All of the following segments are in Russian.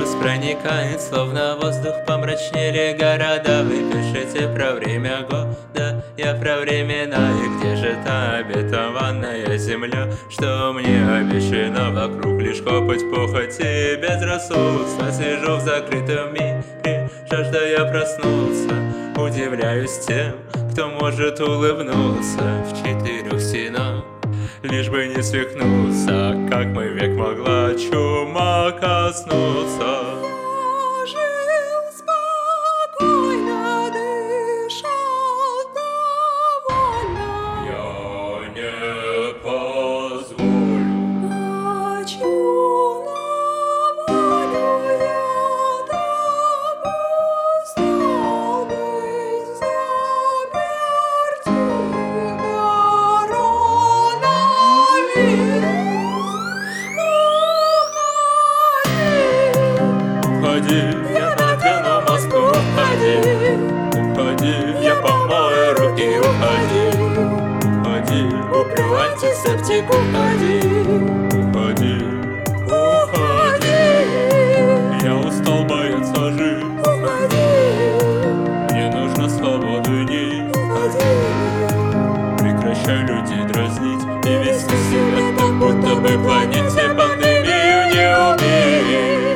Ужас проникает, словно воздух, помрачнели города. Вы пишете про время года, я про времена. И где же та обетованная земля, что мне обещана? Вокруг лишь копоть, похоти, безрассудство. Сижу в закрытом мире, жаждая проснуться. Удивляюсь тем, кто может улыбнуться в четырех стенах, лишь бы не свихнуться. Как мой век могла чума коснуться? Я жил спокойно, дышал довольно. Я не позволю. Хочу на волю, я допустил быть заперти. Уходи, я надену маску, уходи. Уходи, я помою руки, уходи. Уходи, куплю антисептик, уходи. Уходи, уходи. Я устал бояться жить. Уходи, Мне нужно свободы не. уходи. Прекращай людей дразнить и вести себя так, будто бы планете пандемию не убить.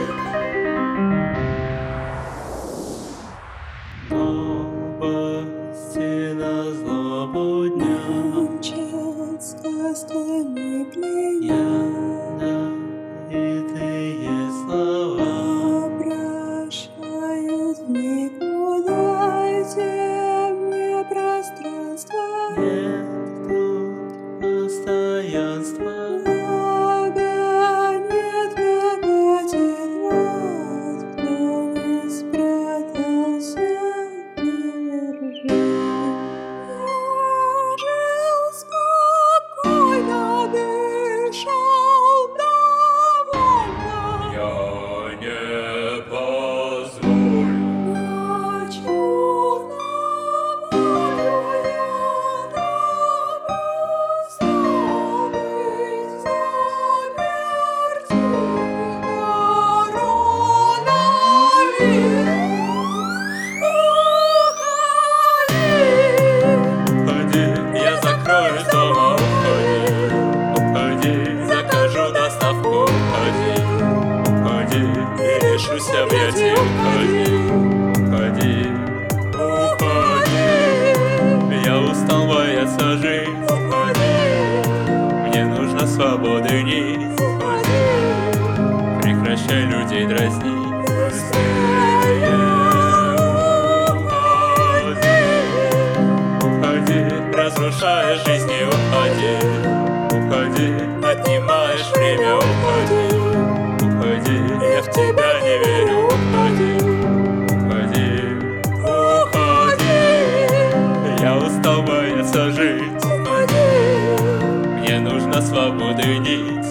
Новости на злобу дня. Мчатся стальные Ядовитые слова обращают в никуда темные пространства. нет тут постоянства. Нагонит, катит вот, кто не спрятался, не держи. Я жил спокойно, дышал довольно. Я не позволю. Хочу на волю, я допустил быть заперти. Уходи, я закрою дома, уходи. Уходи, закажу доставку, уходи. Уходи, и лишусь объятий, уходи. Уходи, уходи. Я устал бояться жить, уходи. Мне нужно свободы нить, уходи. Прекращай людей дразнить, быстрее. Уходи, разрушаешь жизни, уходи. Уходи, отнимаешь время, уходи. Уходи, я в тебя не верю, уходи. Уходи, уходи. Я устал бояться жить, мне нужно свободы нить.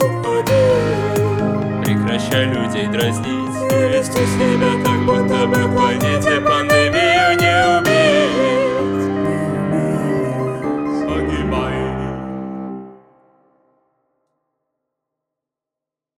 Прекращай людей дразнить и вести себя так, будто бы в планете